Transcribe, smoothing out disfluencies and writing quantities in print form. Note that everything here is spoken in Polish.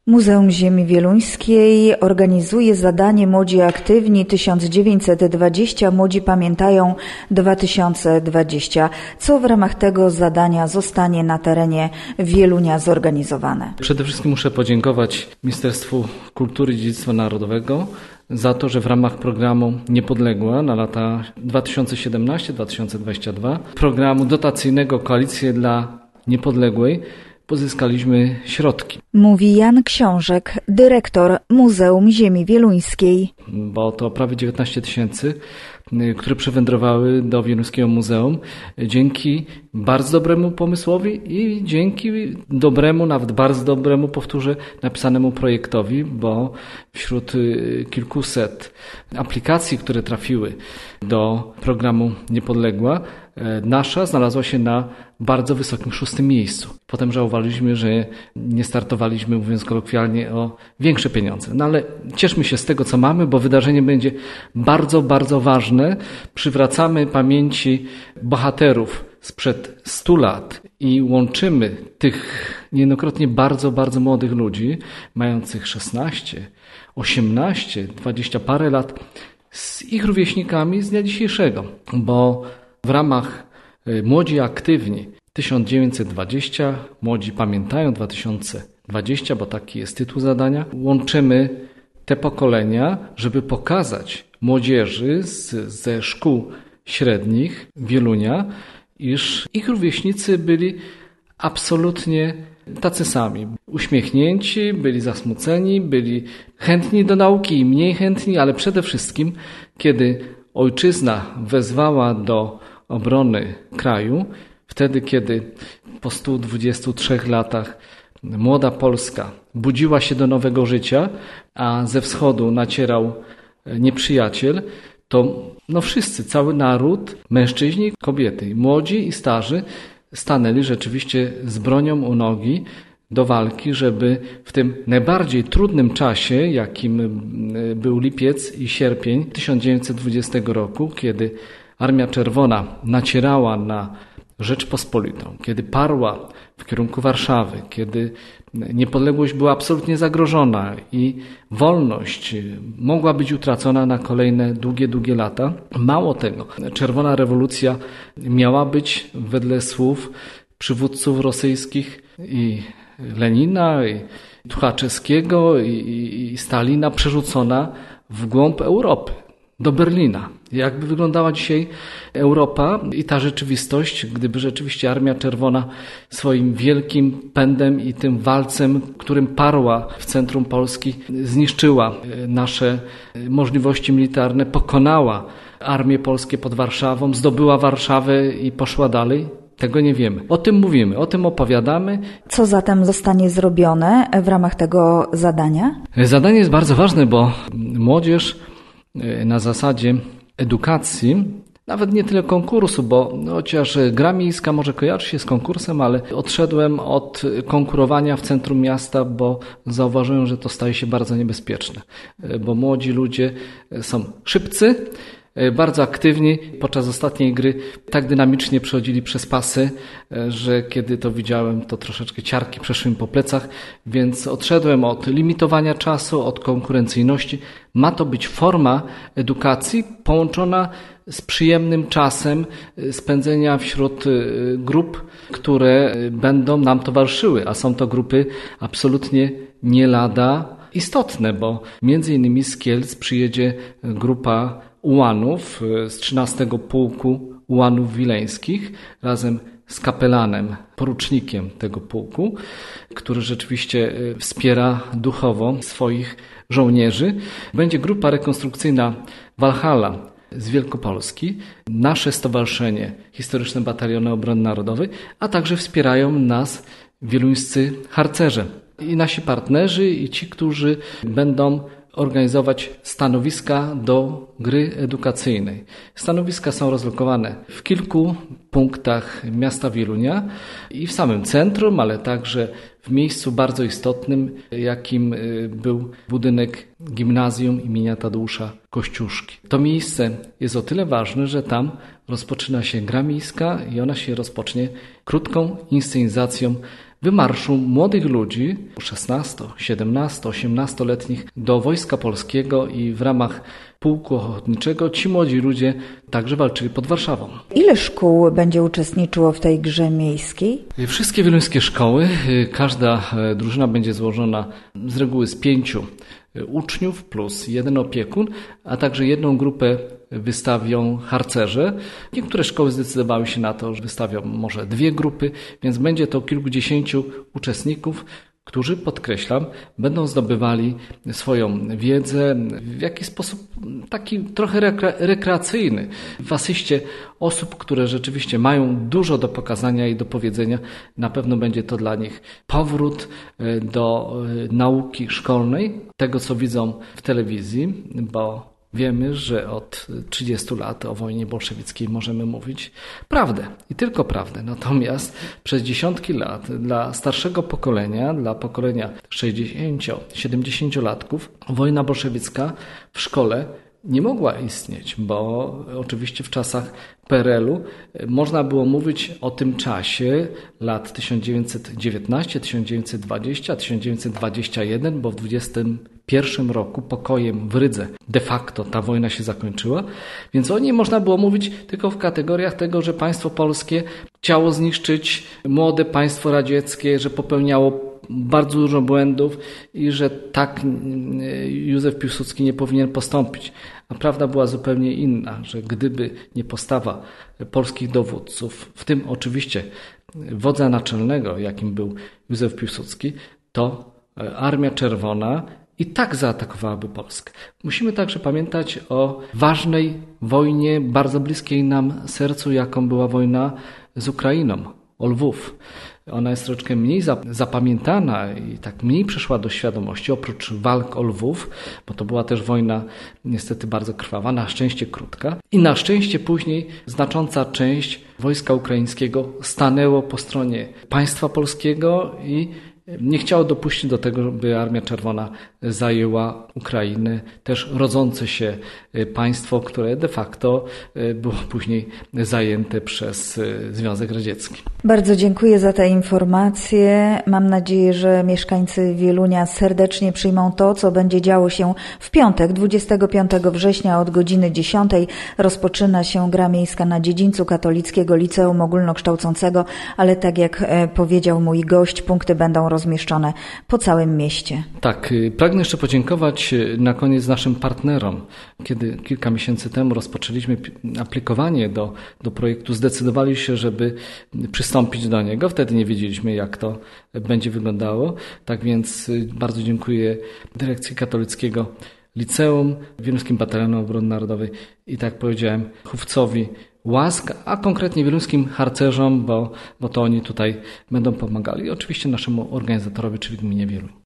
Muzeum Ziemi Wieluńskiej organizuje zadanie Młodzi Aktywni 1920, Młodzi Pamiętają 2020. Co w ramach tego zadania zostanie na terenie Wielunia zorganizowane? Przede wszystkim muszę podziękować Ministerstwu Kultury i Dziedzictwa Narodowego za to, że w ramach programu Niepodległa na lata 2017-2022, programu dotacyjnego Koalicję dla Niepodległej, pozyskaliśmy środki. Mówi Jan Książek, dyrektor Muzeum Ziemi Wieluńskiej. Bo to prawie 19 000, które przywędrowały do Wieluńskiego Muzeum dzięki bardzo dobremu pomysłowi i dzięki dobremu, nawet bardzo dobremu, powtórzę, napisanemu projektowi, bo wśród kilkuset aplikacji, które trafiły do programu Niepodległa, nasza znalazła się na bardzo wysokim 6. miejscu. Potem żałowaliśmy, że nie startowaliśmy, mówiąc kolokwialnie, o większe pieniądze. No ale cieszmy się z tego, co mamy, bo wydarzenie będzie bardzo, bardzo ważne. Przywracamy pamięci bohaterów sprzed 100 lat i łączymy tych niejednokrotnie bardzo, bardzo młodych ludzi, mających 16, 18, 20 parę lat, z ich rówieśnikami z dnia dzisiejszego, bo w ramach Młodzi Aktywni 1920, Młodzi Pamiętają 2020, bo taki jest tytuł zadania, łączymy te pokolenia, żeby pokazać młodzieży ze szkół średnich Wielunia, iż ich rówieśnicy byli absolutnie tacy sami. Uśmiechnięci, byli zasmuceni, byli chętni do nauki i mniej chętni, ale przede wszystkim, kiedy ojczyzna wezwała do obrony kraju, wtedy kiedy po 123 latach młoda Polska budziła się do nowego życia, a ze wschodu nacierał nieprzyjaciel, to wszyscy, cały naród, mężczyźni, kobiety, młodzi i starzy stanęli rzeczywiście z bronią u nogi do walki, żeby w tym najbardziej trudnym czasie, jakim był lipiec i sierpień 1920 roku, kiedy Armia Czerwona nacierała na Rzeczpospolitą, kiedy parła w kierunku Warszawy, kiedy niepodległość była absolutnie zagrożona i wolność mogła być utracona na kolejne długie, długie lata. Mało tego, czerwona rewolucja miała być wedle słów przywódców rosyjskich i Lenina, i Tuchaczewskiego, i Stalina przerzucona w głąb Europy, do Berlina. Jakby wyglądała dzisiaj Europa i ta rzeczywistość, gdyby rzeczywiście Armia Czerwona swoim wielkim pędem i tym walcem, którym parła w centrum Polski, zniszczyła nasze możliwości militarne, pokonała armię polskie pod Warszawą, zdobyła Warszawę i poszła dalej? Tego nie wiemy. O tym mówimy, o tym opowiadamy. Co zatem zostanie zrobione w ramach tego zadania? Zadanie jest bardzo ważne, bo młodzież na zasadzie edukacji, nawet nie tyle konkursu, bo chociaż gra miejska może kojarzy się z konkursem, ale odszedłem od konkurowania w centrum miasta, bo zauważyłem, że to staje się bardzo niebezpieczne, bo młodzi ludzie są szybcy, bardzo aktywni. Podczas ostatniej gry tak dynamicznie przechodzili przez pasy, że kiedy to widziałem, to troszeczkę ciarki przeszły mi po plecach, więc odszedłem od limitowania czasu, od konkurencyjności. Ma to być forma edukacji połączona z przyjemnym czasem spędzenia wśród grup, które będą nam towarzyszyły, a są to grupy absolutnie nie lada istotne, bo między innymi z Kielc przyjedzie grupa ułanów z 13 Pułku Ułanów Wileńskich razem z kapelanem, porucznikiem tego pułku, który rzeczywiście wspiera duchowo swoich żołnierzy. Będzie grupa rekonstrukcyjna Walhalla z Wielkopolski, nasze Stowarzyszenie Historyczne Bataliony Obrony Narodowej, a także wspierają nas wieluńscy harcerze i nasi partnerzy i ci, którzy będą organizować stanowiska do gry edukacyjnej. Stanowiska są rozlokowane w kilku punktach miasta Wielunia i w samym centrum, ale także w miejscu bardzo istotnym, jakim był budynek gimnazjum imienia Tadeusza Kościuszki. To miejsce jest o tyle ważne, że tam rozpoczyna się gra miejska i ona się rozpocznie krótką inscenizacją wymarszu młodych ludzi, 16, 17, 18-letnich do Wojska Polskiego i w ramach pułku ochotniczego ci młodzi ludzie także walczyli pod Warszawą. Ile szkół będzie uczestniczyło w tej grze miejskiej? Wszystkie wieluńskie szkoły, każda drużyna będzie złożona z reguły z 5 uczniów plus 1 opiekun, a także jedną grupę wystawią harcerze. Niektóre szkoły zdecydowały się na to, że wystawią może 2 grupy, więc będzie to kilkudziesięciu uczestników, którzy, podkreślam, będą zdobywali swoją wiedzę w jakiś sposób taki trochę rekreacyjny. W asyście osób, które rzeczywiście mają dużo do pokazania i do powiedzenia, na pewno będzie to dla nich powrót do nauki szkolnej, tego co widzą w telewizji, bo wiemy, że od 30 lat o wojnie bolszewickiej możemy mówić prawdę i tylko prawdę. Natomiast przez dziesiątki lat dla starszego pokolenia, dla pokolenia 60-70-latków, wojna bolszewicka w szkole nie mogła istnieć, bo oczywiście w czasach PRL-u można było mówić o tym czasie lat 1919, 1920, 1921, bo w 21 roku pokojem w Rydze de facto ta wojna się zakończyła, więc o niej można było mówić tylko w kategoriach tego, że państwo polskie chciało zniszczyć młode państwo radzieckie, że popełniało bardzo dużo błędów i że tak Józef Piłsudski nie powinien postąpić. A prawda była zupełnie inna, że gdyby nie postawa polskich dowódców, w tym oczywiście wodza naczelnego, jakim był Józef Piłsudski, to Armia Czerwona i tak zaatakowałaby Polskę. Musimy także pamiętać o ważnej wojnie, bardzo bliskiej nam sercu, jaką była wojna z Ukrainą, o Lwów. Ona jest troszeczkę mniej zapamiętana i tak mniej przyszła do świadomości, oprócz walk o Lwów, bo to była też wojna niestety bardzo krwawa, na szczęście krótka. I na szczęście później znacząca część wojska ukraińskiego stanęło po stronie państwa polskiego i nie chciało dopuścić do tego, by Armia Czerwona zajęła Ukrainę, też rodzące się państwo, które de facto było później zajęte przez Związek Radziecki. Bardzo dziękuję za te informacje. Mam nadzieję, że mieszkańcy Wielunia serdecznie przyjmą to, co będzie działo się w piątek, 25 września od godziny 10. Rozpoczyna się gra miejska na dziedzińcu Katolickiego Liceum Ogólnokształcącego, ale tak jak powiedział mój gość, punkty będą rozmieszczone po całym mieście. Tak, pragnę jeszcze podziękować na koniec naszym partnerom. Kiedy kilka miesięcy temu rozpoczęliśmy aplikowanie do projektu, zdecydowali się, żeby przystąpić do niego. Wtedy nie wiedzieliśmy, jak to będzie wyglądało. Tak więc bardzo dziękuję Dyrekcji Katolickiego Liceum, Wieluńskim Batalionom Obrony Narodowej i tak powiedziałem Chówcowi Łask, a konkretnie wieluńskim harcerzom, bo to oni tutaj będą pomagali. I oczywiście naszemu organizatorowi, czyli gminie Wieluń.